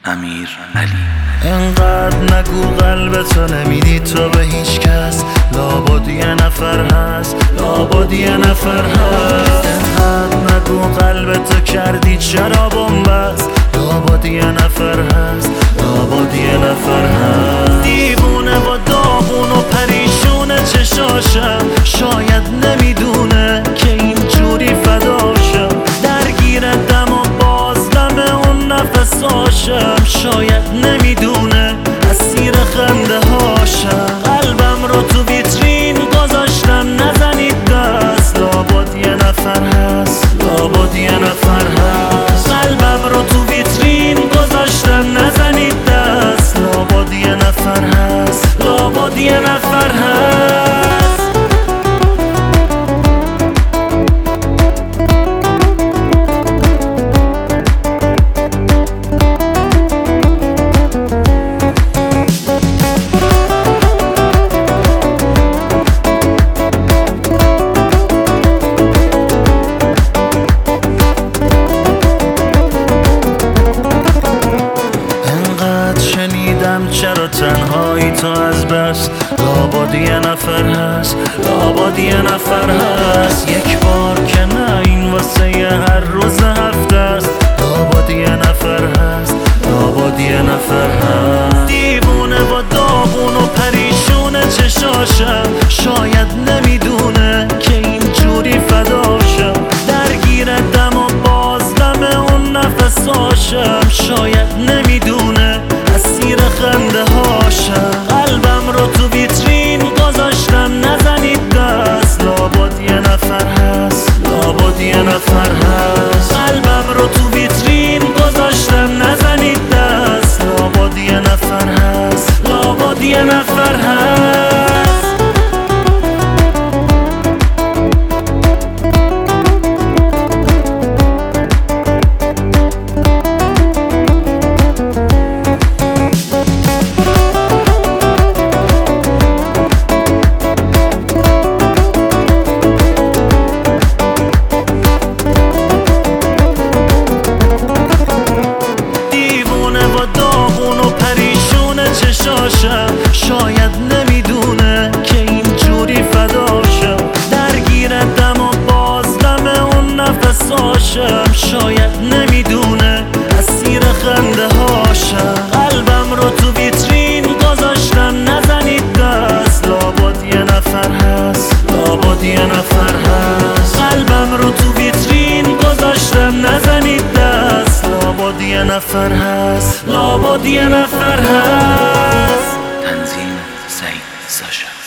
امیر علی. انقدر نگو قلبتو نمیدی تو به هیچ کس، لابد یه نفر هست، لابد یه نفر هست. انقدر نگو قلبتو کردی چرا بنبست، لابد یه نفر هست، لابد یه نفر هست. دیوونه و داغون و پریشونه چشاشم، شاید نمیدونه که اینجوری فداشم. درگیر دم و بازدم اون نفساشم، شاید نمیدونه اسیر خنده هاشم. قلبم رو تو ویترین گذاشتم نزنید دست، لابد یه نفر هست، لابد یه نفر هست. قلبم رو تو ویترین گذاشتم نزنید دست، لابد یه نفر هست، لابد یه نفر هست. چرا تنهایی تو از بس، لابد یه نفر هست، لابد یه نفر هست. یک بار که نه این واسه یه هر روز هفته است، لابد یه نفر هست، لابد یه نفر هست. دیوونه و داغون و پریشونه چشاشم، شاید نمیدونه که اینجوری فداشم. درگیر دم و بازدم اون نفساشم، شاید نمیدونه اسیر خنده هاشم. قلبم رو تو ویترین گذاشتم نزنید دست، لابد یه نفر هست، لابد یه نفر هست. قلبم رو تو ویترین گذاشتم نزنید دست، لابد یه نفر هست، لابد یه نفر هست. شاید نمیدونه که اینجوری فداشم. درگیر دم و بازدم اون نفساشم، شاید نمیدونه اسیر خنده هاشم. قلبم رو تو ویترین گذاشتم نزنید دست، لابد یه نفر هست، لابد یه نفر هست. قلبم رو تو ویترین گذاشتم نزنید دست، لابد یه نفر هست، لابد یه نفر هست. تنظیم سعید ساشا.